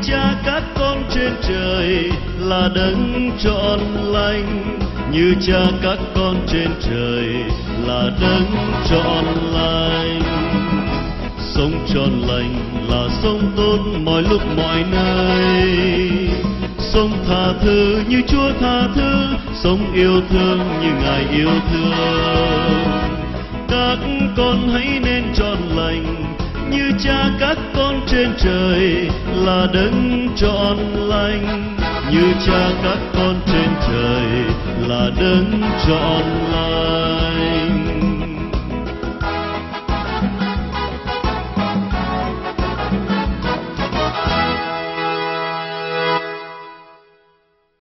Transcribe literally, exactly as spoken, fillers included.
Cha các con trên trời là đấng trọn lành, như Cha các con trên trời là đấng trọn lành. Sống trọn lành là sống tốt mọi lúc mọi nơi, sống tha thứ như Chúa tha thứ, sống yêu thương như Ngài yêu thương. Các con hãy nên trọn lành, như Cha các con trên trời là đấng trọn lành, như Cha các con trên trời là đấng trọn lành.